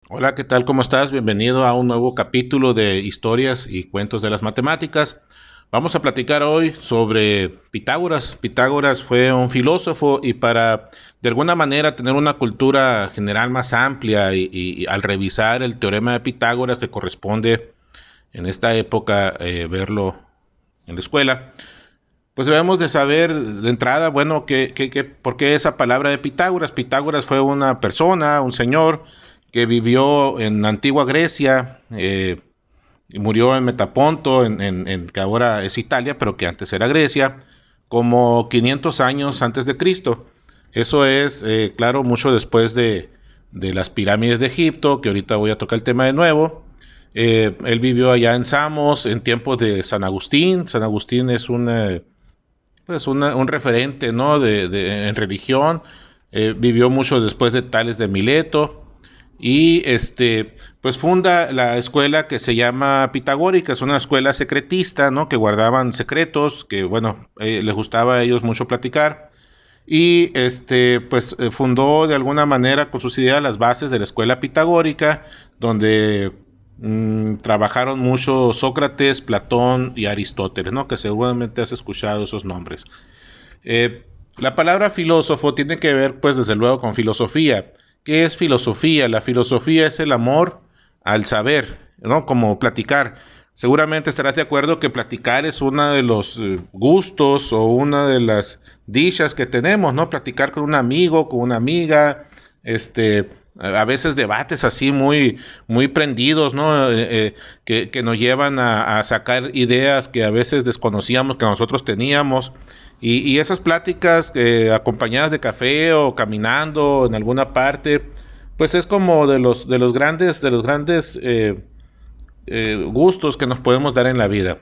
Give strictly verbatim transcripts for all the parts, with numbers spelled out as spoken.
Hola, ¿qué tal? ¿Cómo estás? Bienvenido a un nuevo capítulo de Historias y Cuentos de las Matemáticas. Vamos a platicar hoy sobre Pitágoras. Pitágoras fue un filósofo y para de alguna manera tener una cultura general más amplia y, y- y al revisar el teorema de Pitágoras te corresponde en esta época eh, verlo en la escuela, pues debemos de saber de entrada, bueno, que, que, que, por qué esa palabra de Pitágoras. Pitágoras fue una persona, un señor que vivió en la antigua Grecia, eh, y murió en Metaponto, en, en, en, que ahora es Italia, pero que antes era Grecia, como quinientos años antes de Cristo. Eso es, eh, claro, mucho después de, de las pirámides de Egipto, que ahorita voy a tocar el tema de nuevo. Eh, él vivió allá en Samos en tiempos de San Agustín. San Agustín es un, eh, pues una, un referente, ¿no? de, de, en religión. Eh, vivió mucho después de Tales de Mileto y este pues funda la escuela que se llama Pitagórica. Es una escuela secretista, ¿no? Que guardaban secretos, que bueno, eh, les gustaba a ellos mucho platicar. Y este pues eh, fundó de alguna manera con sus ideas las bases de la escuela pitagórica, donde mmm, trabajaron mucho Sócrates, Platón y Aristóteles, ¿no? Que seguramente has escuchado esos nombres. Eh, la palabra filósofo tiene que ver, pues, desde luego con filosofía. ¿Qué es filosofía? La filosofía es el amor al saber, ¿no? Como platicar. Seguramente estarás de acuerdo que platicar es uno de los eh, gustos o una de las dichas que tenemos, ¿no? Platicar con un amigo, con una amiga, este, a veces debates así muy, muy prendidos, ¿no? Eh, eh, que, que, nos llevan a, a sacar ideas que a veces desconocíamos que nosotros teníamos. Y, y esas pláticas eh, acompañadas de café o caminando en alguna parte, pues es como de los, de los grandes, de los grandes eh, eh, gustos que nos podemos dar en la vida.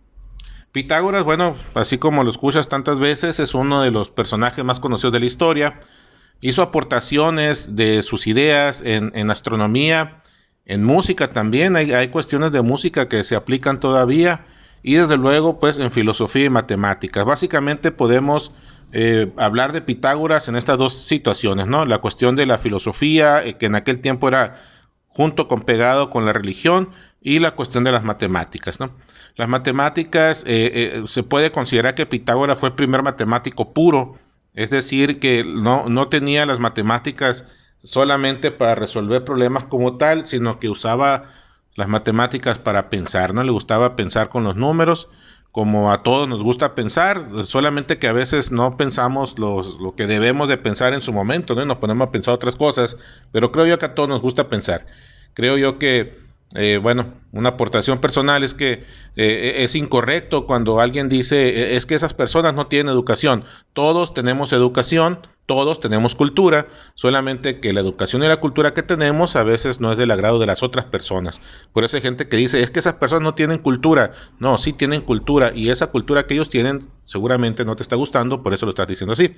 Pitágoras, bueno, así como lo escuchas tantas veces, es uno de los personajes más conocidos de la historia. Hizo aportaciones de sus ideas en, en astronomía, en música también. Hay, hay cuestiones de música que se aplican todavía. Y desde luego, pues en filosofía y matemáticas. Básicamente podemos eh, hablar de Pitágoras en estas dos situaciones, ¿no? La cuestión de la filosofía, eh, que en aquel tiempo era junto con pegado con la religión, y la cuestión de las matemáticas, ¿no? Las matemáticas, eh, eh, se puede considerar que Pitágoras fue el primer matemático puro, es decir, que no, no tenía las matemáticas solamente para resolver problemas como tal, sino que usaba las matemáticas para pensar, ¿no? Le gustaba pensar con los números, como a todos nos gusta pensar, solamente que a veces no pensamos los, lo que debemos de pensar en su momento, ¿no? Nos ponemos a pensar otras cosas, pero creo yo que a todos nos gusta pensar. Creo yo que, eh, bueno, una aportación personal es que eh, es incorrecto cuando alguien dice eh, es que esas personas no tienen educación. Todos tenemos educación, todos tenemos cultura, solamente que la educación y la cultura que tenemos a veces no es del agrado de las otras personas. Por eso hay gente que dice es que esas personas no tienen cultura. No, sí tienen cultura y esa cultura que ellos tienen seguramente no te está gustando, por eso lo estás diciendo así.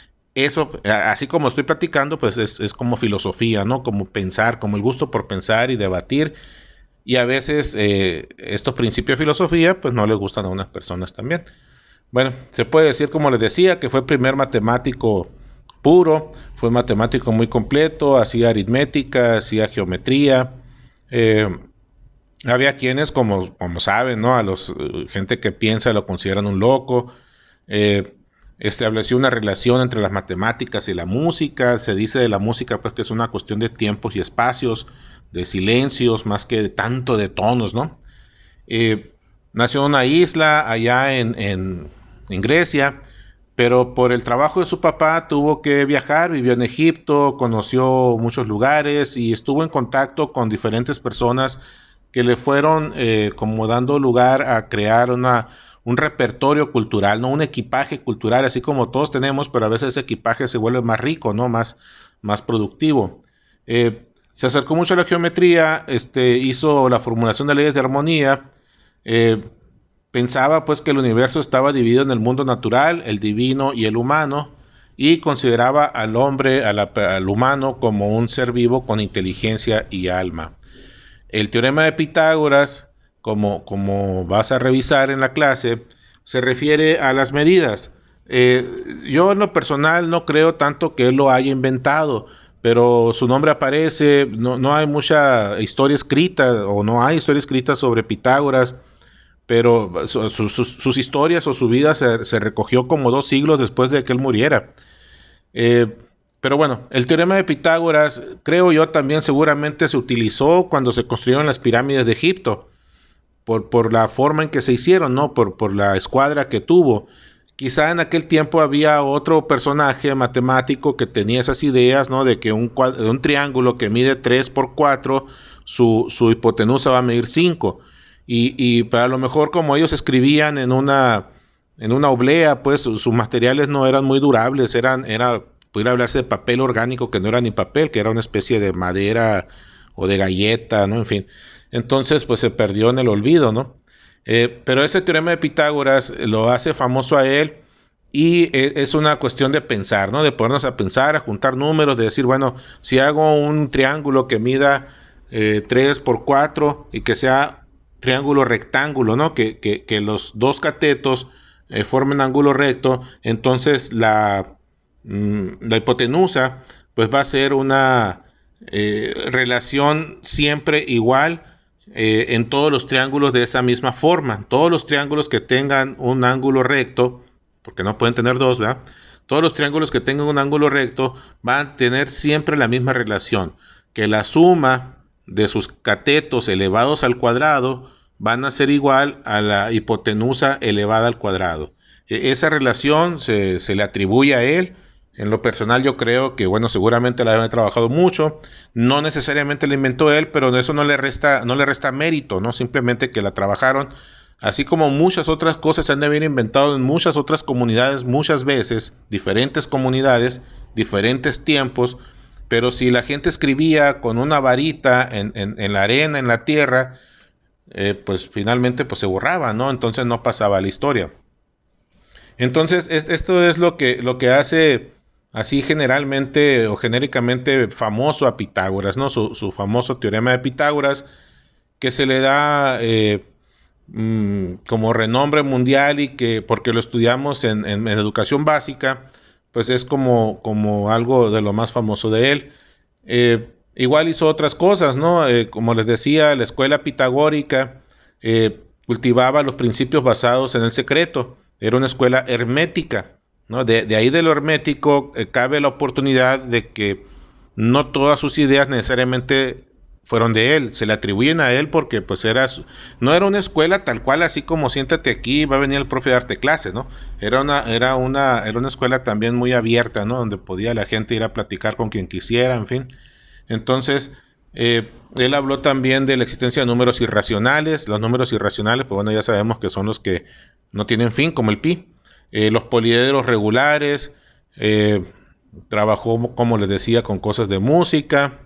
Eso, así como estoy platicando, pues es, es como filosofía, ¿no? Como pensar, como el gusto por pensar y debatir. Y a veces eh, estos principios de filosofía, pues no les gustan a unas personas también. Bueno, se puede decir, como les decía, que fue el primer matemático puro, fue matemático muy completo, hacía aritmética, hacía geometría. Eh, Había quienes, como, como saben, ¿no? A los uh, gente que piensa lo consideran un loco. Eh, Estableció una relación entre las matemáticas y la música. Se dice de la música pues que es una cuestión de tiempos y espacios, de silencios, más que de tanto de tonos, ¿no? Eh, Nació en una isla allá en, en, en Grecia, pero por el trabajo de su papá tuvo que viajar, vivió en Egipto, conoció muchos lugares y estuvo en contacto con diferentes personas que le fueron eh, como dando lugar a crear una, un repertorio cultural, ¿no? Un equipaje cultural, así como todos tenemos, pero a veces ese equipaje se vuelve más rico, ¿no? Más, más productivo. Eh, Se acercó mucho a la geometría, este, hizo la formulación de leyes de armonía. eh, Pensaba pues que el universo estaba dividido en el mundo natural, el divino y el humano, y consideraba al hombre, a la- al humano, como un ser vivo con inteligencia y alma. El teorema de Pitágoras, como, como vas a revisar en la clase, se refiere a las medidas. Eh, yo en lo personal no creo tanto que él lo haya inventado, pero su nombre aparece, no, no hay mucha historia escrita, o no hay historia escrita sobre Pitágoras, pero su- su- sus, sus historias o su vida se, se recogió como dos siglos después de que él muriera. Eh, pero bueno, el teorema de Pitágoras, creo yo, también seguramente se utilizó cuando se construyeron las pirámides de Egipto, por, por la forma en que se hicieron, ¿no? Por, por la escuadra que tuvo. Quizá en aquel tiempo había otro personaje matemático que tenía esas ideas, ¿no? De que un, de un triángulo que mide tres por cuatro, su, su hipotenusa va a medir cinco. Y, y para lo mejor como ellos escribían en una, en una oblea, pues sus, sus materiales no eran muy durables, eran, era, pudiera hablarse de papel orgánico que no era ni papel, que era una especie de madera o de galleta, ¿no? En fin. Entonces, pues se perdió en el olvido, ¿no? Eh, pero ese teorema de Pitágoras lo hace famoso a él y e- es una cuestión de pensar, ¿no? De ponernos a pensar, a juntar números, de decir, bueno, si hago un triángulo que mida eh, tres por cuatro y que sea triángulo rectángulo, ¿no? Que, que, que los dos catetos eh, formen ángulo recto, entonces la, mm, la hipotenusa pues va a ser una eh, relación siempre igual eh, en todos los triángulos de esa misma forma. Todos los triángulos que tengan un ángulo recto, porque no pueden tener dos, ¿verdad? Todos los triángulos que tengan un ángulo recto van a tener siempre la misma relación, que la suma de sus catetos elevados al cuadrado van a ser igual a la hipotenusa elevada al cuadrado. E- esa relación se, se le atribuye a él. En lo personal yo creo que, bueno, seguramente la habían trabajado mucho, no necesariamente la inventó él, pero eso no le resta, no le resta mérito, ¿no? Simplemente que la trabajaron, así como muchas otras cosas se han de haber inventado en muchas otras comunidades muchas veces, diferentes comunidades, diferentes tiempos, pero si la gente escribía con una varita en, en, en la arena, en la tierra, eh, pues finalmente pues se borraba, ¿no? Entonces no pasaba la historia. Entonces, es, esto es lo que, lo que hace así generalmente o genéricamente famoso a Pitágoras, ¿no? Su, su famoso teorema de Pitágoras, que se le da eh, mm, como renombre mundial y que porque lo estudiamos en, en- en educación básica, pues es como, como algo de lo más famoso de él. Eh, igual hizo otras cosas, ¿no? Eh, como les decía, la escuela pitagórica eh, cultivaba los principios basados en el secreto. Era una escuela hermética, ¿no? De, de ahí de lo hermético eh, cabe la oportunidad de que no todas sus ideas necesariamente fueron de él, se le atribuyen a él porque pues era su- no era una escuela tal cual así como siéntate aquí va a venir el profe a darte clases, ¿no? Era una era una era una escuela también muy abierta, ¿no? Donde podía la gente ir a platicar con quien quisiera, en fin. Entonces, eh, él habló también de la existencia de números irracionales. Los números irracionales, pues bueno, ya sabemos que son los que no tienen fin, como el pi. Eh, los poliedros regulares. eh, Trabajó, como les decía, con cosas de música.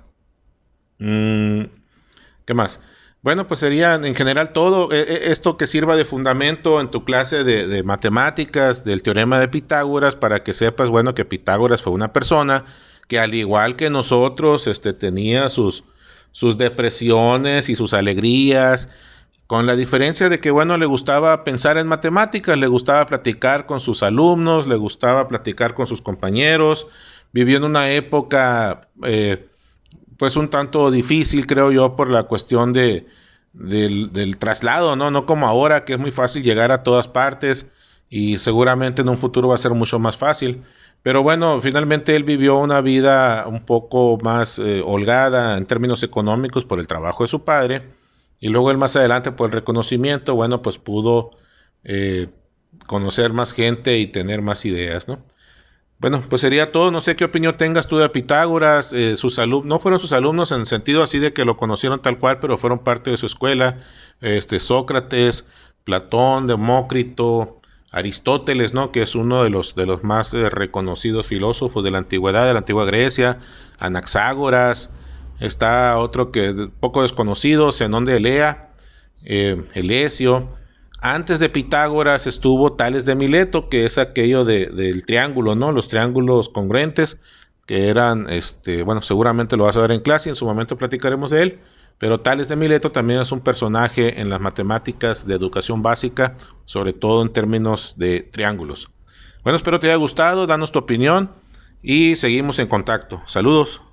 Mm, ¿Qué más? Bueno, pues sería en general todo eh, eh, esto que sirva de fundamento en tu clase de, de matemáticas del teorema de Pitágoras para que sepas, bueno, que Pitágoras fue una persona que al igual que nosotros, este, tenía sus, sus depresiones y sus alegrías, con la diferencia de que, bueno, le gustaba pensar en matemáticas, le gustaba platicar con sus alumnos, le gustaba platicar con sus compañeros, vivió en una época eh, pues un tanto difícil, creo yo, por la cuestión de, del, del traslado, ¿no? No como ahora, que es muy fácil llegar a todas partes y seguramente en un futuro va a ser mucho más fácil. Pero bueno, finalmente él vivió una vida un poco más eh, holgada en términos económicos por el trabajo de su padre y luego él más adelante por el reconocimiento, bueno, pues pudo eh, conocer más gente y tener más ideas, ¿no? Bueno, pues sería todo. No sé qué opinión tengas tú de Pitágoras. Eh, sus alumnos, no fueron sus alumnos en el sentido así de que lo conocieron tal cual, pero fueron parte de su escuela. Este, Sócrates, Platón, Demócrito, Aristóteles, ¿no? Que es uno de los, de los más eh, reconocidos filósofos de la antigüedad, de la antigua Grecia. Anaxágoras. Está otro que es poco desconocido, Zenón de Elea, eh, Elesio. Antes de Pitágoras estuvo Tales de Mileto, que es aquello de, del triángulo, ¿no? Los triángulos congruentes, que eran, este, bueno, seguramente lo vas a ver en clase, en su momento platicaremos de él, pero Tales de Mileto también es un personaje en las matemáticas de educación básica, sobre todo en términos de triángulos. Bueno, espero te haya gustado, danos tu opinión y seguimos en contacto. Saludos.